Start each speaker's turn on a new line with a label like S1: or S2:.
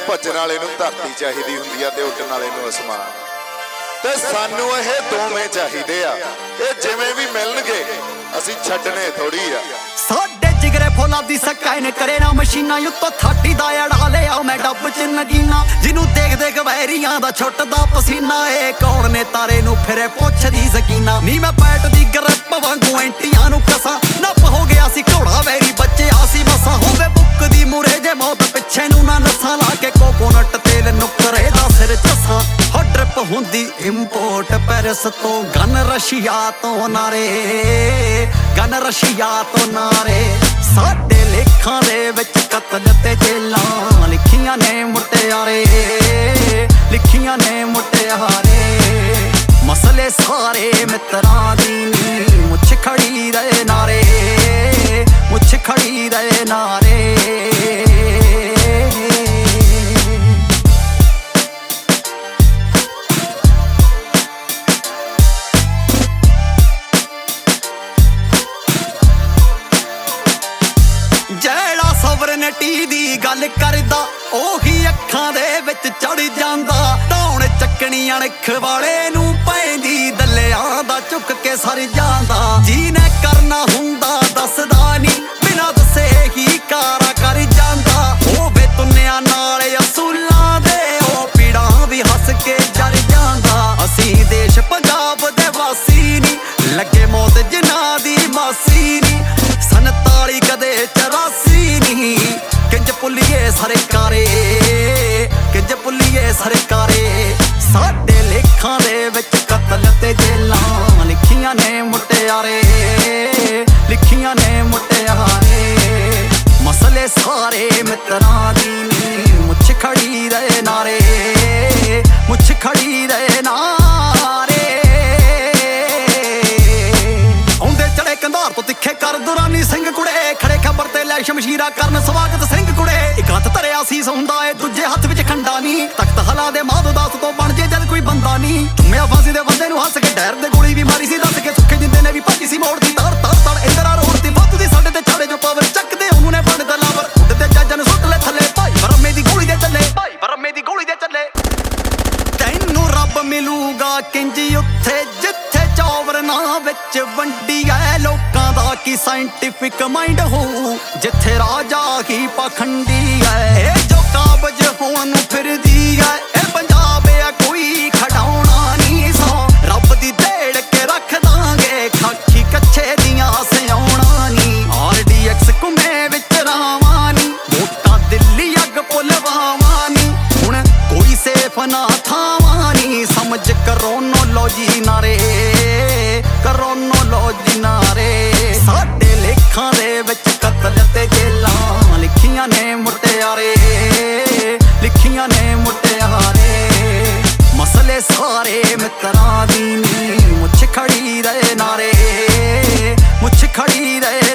S1: ਭੱਜਣ ਵਾਲੇ ਨੂੰ ਧਰਤੀ ਚਾਹੀਦੀ ਹੁੰਦੀ ਆ ਤੇ ਉੱਡਣ ਵਾਲੇ ਨੂੰ ਅਸਮਾਨ। ਤੇ ਸਾਨੂੰ ਇਹ ਦੋਵੇਂ ਚਾਹੀਦੇ ਆ, ਇਹ ਜਿਵੇਂ ਵੀ ਮਿਲਣਗੇ ਅਸੀਂ ਛੱਡਣੇ ਥੋੜੀ ਆ।
S2: ਸਾਡੇ ਜਿਗਰੇ ਫੁੱਲਾਂ ਦੀ ਸਕਾਇਨ ਕਰੇ ਨਾ ਮਸ਼ੀਨਾਂ ਉੱਤੋਂ ਥਾਟੀ ਦਾ ਅੜਾ ਲਿਆ ਮੈਂ ਡੱਬ ਚ ਨਗੀਨਾ। ਜਿਹਨੂੰ ਦੇਖਦੇ ਗਵੈਰੀਆਂ ਦਾ ਛੁੱਟਦਾ ਪਸੀਨਾ, ਇਹ ਕੌਣ ਨੇ ਤਾਰੇ ਨੂੰ ਫਿਰੇ ਪੁੱਛਦੀ ਸਕੀਨਾ। ਨੀ ਮੈਂ ਪੈਟ ਦੀ ਗਰਪ ਵਾਂਗੂ ਐਂਟੀਆਂ ਨੂੰ ਕਸਾਂ, ਨੱਪ ਹੋ ਗਿਆ ਸੀ ਘੋੜਾ ਵੈਰੀ ਬੱਚਿਆ ਸੀ ਮਸਾਂ। ਹੋਵੇ ਬੁੱਕ ਦੀ ਮੁਰੇ ਜੇ ਮੌਤ ਪਿੱਛੇ ਨੂੰ ਨਾ ਨਸਾਂ, ਲਾ ਕੇ ਕੋਕੋਨਟ ਤੇਲ ਨੁਕਰੇ ਦਾ ਸਿਰ ਚੱਸਾਂ। ਹੋ ਡ੍ਰਿਪ ਹੁੰਦੀ ਇੰਪੋਰਟ ਪੈਰਿਸ ਤੋਂ, ਗਨ ਰਸ਼ੀਆ ਤੋਂ ਨਾਰੇ, ਗਨ ਰਸ਼ੀਆ ਤੋਂ ਨਾਰੇ। ਸਾਡੇ ਲੇਖਾਂ ਦੇ ਵਿੱਚ ਕਤਲ ਤੇ ਜੇਲਾਂ ਲਿਖੀਆਂ ਨੇ ਮੁਟਿਆਰੇ, ਲਿਖੀਆਂ ਨੇ ਮੁਟਿਆਰੇ। ਮਸਲੇ ਸਾਰੇ ਮਿੱਤਰਾਂ ਦੀ ਨੀ, ਮੁੱਛ ਖੜੀ ਰਹੇ ਨਾਰੇ, ਮੁੱਛ ਖੜੀ ਰਹੇ ਨਾਰੇ। ਜਿਹੜਾ ਸਵਰਨਟੀ ਦੀ ਗੱਲ ਕਰਦਾ ਉਹੀ ਅੱਖਾਂ ਦੇ ਵਿੱਚ ਚੜ ਜਾਂਦਾ। ਧੌਣ ਚੱਕਣੀ ਅਣਖ ਵਾਲੇ ਨੂੰ ਪੈਂਦੀ, ਦੱਲਿਆਂ ਦਾ ਚੁੱਕ ਕੇ ਸਰ ਜਾਂਦਾ। ਜਿਹਨੇ ਕਰਨਾ ਹੁੰਦਾ ਦੱਸਦਾ ਨੀ, ਬਿਨਾਂ ਦੱਸੇ ਹੀ ਕਾਰਾ ਕਰ ਜਾਂਦਾ। ਹੋਵੇ ਤੁੰਨਿਆਂ ਨਾਲ ਅਸੂਲਾਂ ਦੇ, ਉਹ ਪੀੜਾਂ ਵੀ ਹੱਸ ਕੇ ਜਰ ਜਾਂਦਾ। ਅਸੀਂ ਦੇਸ਼ ਪੰਜਾਬ ਦੇ ਵਾਸੀ ਨੀ, ਲੱਗੇ ਮੌਤ ਜਿਨ੍ਹਾਂ ਦੀ ਮਾਸੀ ਨੀ। 47 ਕਦੇ 84 ਨੀ, ਕਿੰਜ ਭੁੱਲੀਏ ਸਰਕਾਰੇ, ਕਿੰਜ ਭੁੱਲੀਏ ਸਰਕਾਰੇ। ਸਾਡੇ ਲੇਖਾਂ ਦੇ ਵਿੱਚ ਕਤਲ ਤੇ ਜੇਲਾਂ ਲਿਖੀਆਂ ਨੇ ਮੁਟਿਆਰੇ, ਲਿਖੀਆਂ ਨੇ ਮੁਟਿਆਰੇ। ਮਸਲੇ ਸਾਰੇ ਮਿੱਤਰਾਂ ਦੀ ਨੀ, ਮੁੱਛ ਖੜੀ ਰਹੇ ਨਾਰੇ, ਮੁੱਛ ਖੜੀ ਰਹੇ ਨਾਰੇ। ਆਉਂਦੇ ਚੜੇ ਕੰਧਾਰ ਤੋਂ ਤਿੱਖੇ ਕਰ ਦੁਰਾਨੀ ਸਿੰਘ ਕੁੜੇ, ਖੜੇ ਖਬਰ ਤੇ ਲੈ ਸ਼ਮਸ਼ੀਰਾ ਕਰਨ ਸਵਾਗਤ ਸਿੰਘ ਕੁੜੇ। ਇੱਕ ਹੱਥ ਧਰਿਆ ਸੀਸ ਹੁੰਦਾ ਏ, ਦੂਜੇ ਹੱਥ ਵਿੱਚ ਖੰਡਾ ਨੀ। ਤਖਤ ਹਲਾ ਦੇ ਮਾਧੋ ਦਾਸ ਤੋਂ ਬਣ ਜੇ ਜਦ ਕੋਈ ਬੰਦਾ ਨੀ। ਚੁੰਮਿਆ ਫਾਂਸੀ ਦੇ ਬੰਦੇ ਨੂੰ ਹੱਸ ਕੇ, ਡੈਰ ਦੇ ਗੋਲੀ ਵੀ ਮਾਰੀ ਸੀ ਦੱਸ ਕੇ। ਸੁੱਖੇ ਜਿੰਦੇ ਨੇ ਵੀ ਭੱਜੀ ਸੀ ਮੋੜ ਦੀ ਤੜ ਤੜ ਤੜ। ਇੰਦਰਾ ਰੋਡ ਦੀ ਵੱਧ ਦੀ ਸਾਡੇ ਤੇ ਚਾੜੇ ਜੋ ਪਾਵਰ, ਚੱਕਦੇ ਉਹਨੂੰ ਨੇ ਬਣ ਦਾ ਲਾਵਰ। ਉੱਡਦੇ ਜੱਜਾਂ ਨੂੰ ਸੁੱਟ ਲੈ ਥੱਲੇ, ਭਾਈ ਬਰਮੇ ਦੀ ਗੋਲੀ ਦੇ ਚੱਲੇ, ਭਾਈ ਬਰਮੇ ਦੀ ਗੋਲੀ ਦੇ ਚੱਲੇ। ਤੈਨੂੰ ਰੱਬ ਮਿਲੂਗਾ ਕਿੰਜ ਉੱਥੇ ਜਿੱਥੇ ਚੌਵਰ ਨਾ ਵਿੱਚ ਵੰਡੀ ਐ ਲੋਕਾਂ ਦਾ ਕੀ ਸਾਇੰਟਿਫਿਕ ਮਾਈਂਡ ਹੋ, ਜਿੱਥੇ ਰਾਜਾ ਹੀ ਪਾਖੰਡੀ ਐ। ਇਹ ਜੋ ਕਾਬਜ ਹੋਣ ਨੂੰ ਫਿਰਦੀ ਐ, ਇਹ ਪੰਜਾਬ ਆ ਕੋਈ ਖੜਾਉਣਾ ਨੀ ਸੌ। ਰੱਬ ਦੀ ਢੇੜ ਕੇ ਰੱਖ ਦਾਂਗੇ, ਖਾਕੀ ਕੱਛੇ ਦੀਆਂ ਸਿਆਉਣਾ ਨੀ। RDX ਘੁੰਮੇ ਵਿੱਚ ਰਾਵਾਂ ਨੀ, ਵੋਟਾਂ ਦਿੱਲੀ ਅੱਗ ਪੁਲਵਾਵਾਂ ਨੀ। ਹੁਣ ਕੋਈ ਸੇਫ ਨਾ ਥਾਵਾਂ ਨੀ, ਸਮਝ ਕਰੋਨੋਲੋਜੀ ਨਾਰੇ, ਕਰੋਨੋਲੋਜੀ ਨਾਰੇ। ਸਾਡੇ ਲੇਖਾਂ ਦੇ ਵਿੱਚ ਕਤਲ ਤੇ ਜੇਲਾਂ ਲਿਖੀਆਂ ਨੇ ਮੁਟਿਆਰੇ, ਲਿਖੀਆਂ ਨੇ ਮੁਟਿਆਰੇ। ਮਸਲੇ ਸਾਰੇ ਮਿੱਤਰਾਂ ਦੀ ਨੀ, ਮੁੱਛ ਖੜੀ ਰਹੇ ਨਾਰੇ, ਮੁੱਛ ਖੜੀ ਰਹੇ